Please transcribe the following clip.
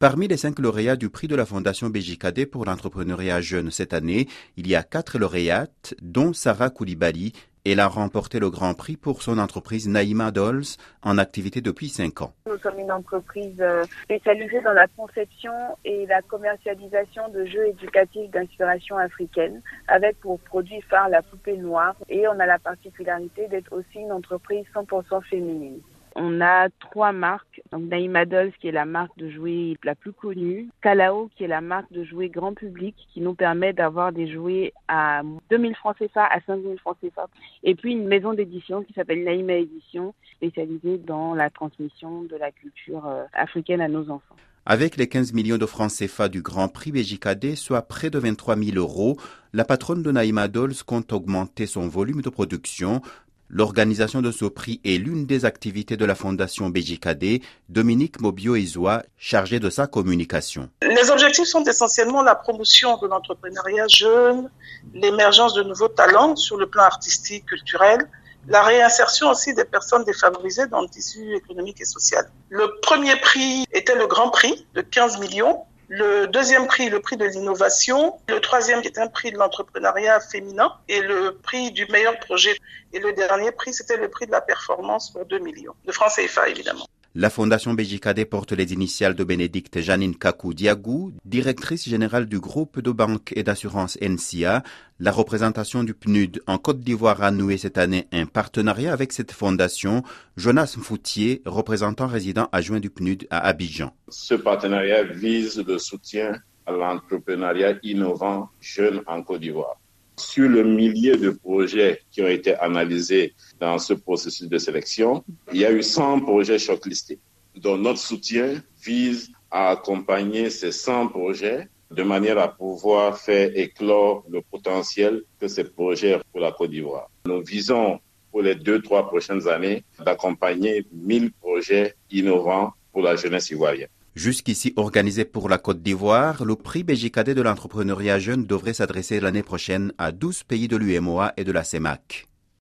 Parmi les 5 lauréats du prix de la Fondation BJKD pour l'entrepreneuriat jeune cette année, il y a 4 lauréates, dont Sarah Koulibaly. Elle a remporté le grand prix pour son entreprise Naïma Dolls, en activité depuis 5 ans. Nous sommes une entreprise spécialisée dans la conception et la commercialisation de jeux éducatifs d'inspiration africaine, avec pour produit phare la poupée noire. Et on a la particularité d'être aussi une entreprise 100% féminine. On a 3 marques, donc Naïma Dolls qui est la marque de jouets la plus connue, Kalao qui est la marque de jouets grand public qui nous permet d'avoir des jouets à 2000 francs CFA, à 5000 francs CFA. Et puis une maison d'édition qui s'appelle Naïma Édition, spécialisée dans la transmission de la culture africaine à nos enfants. Avec les 15 millions de francs CFA du Grand Prix BJKD, soit près de 23 000 €, la patronne de Naïma Dolls compte augmenter son volume de production. L'organisation de ce prix est l'une des activités de la Fondation BJKD. Dominique Mobio-Izoa, chargé de sa communication. Les objectifs sont essentiellement la promotion de l'entrepreneuriat jeune, l'émergence de nouveaux talents sur le plan artistique, culturel, la réinsertion aussi des personnes défavorisées dans le tissu économique et social. Le premier prix était le Grand Prix de 15 millions. Le deuxième prix, le prix de l'innovation. Le troisième qui est un prix de l'entrepreneuriat féminin et le prix du meilleur projet. Et le dernier prix, c'était le prix de la performance pour 2 millions de francs CFA, évidemment. La Fondation BJKD porte les initiales de Bénédicte Janine Kakou Diagou, directrice générale du groupe de banque et d'assurance NCA. La représentation du PNUD en Côte d'Ivoire a noué cette année un partenariat avec cette fondation. Jonas Mfoutier, représentant résident adjoint du PNUD à Abidjan. Ce partenariat vise le soutien à l'entrepreneuriat innovant jeune en Côte d'Ivoire. Sur le millier de projets qui ont été analysés dans ce processus de sélection, il y a eu 100 projets shortlistés. Donc notre soutien vise à accompagner ces 100 projets de manière à pouvoir faire éclore le potentiel que ces projets ont pour la Côte d'Ivoire. Nous visons pour les 2-3 prochaines années d'accompagner 1000 projets innovants pour la jeunesse ivoirienne. Jusqu'ici organisé pour la Côte d'Ivoire, le prix BJKD de l'entrepreneuriat jeune devrait s'adresser l'année prochaine à 12 pays de l'UEMOA et de la CEMAC.